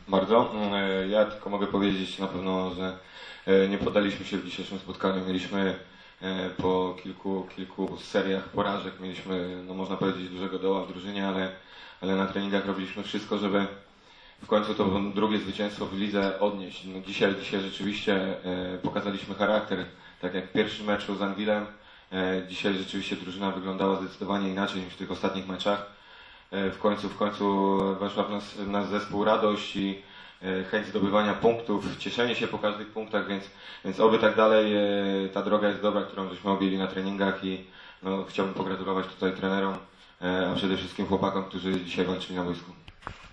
bardzo. Ja tylko mogę powiedzieć na pewno, że nie poddaliśmy się w dzisiejszym spotkaniu. Mieliśmy po kilku seriach porażek, mieliśmy, no można powiedzieć, dużego doła w drużynie, ale na treningach robiliśmy wszystko, żeby w końcu to drugie zwycięstwo w lidze odnieść. No dzisiaj rzeczywiście pokazaliśmy charakter, tak jak w pierwszym meczu z Anwilem. Dzisiaj rzeczywiście drużyna wyglądała zdecydowanie inaczej niż w tych ostatnich meczach. W końcu weszła w nas zespół radość i chęć zdobywania punktów, cieszenie się po każdych punktach, więc oby tak dalej. Ta droga jest dobra, którą żeśmy objęli na treningach i no, chciałbym pogratulować tutaj trenerom, a przede wszystkim chłopakom, którzy dzisiaj walczyli na boisku.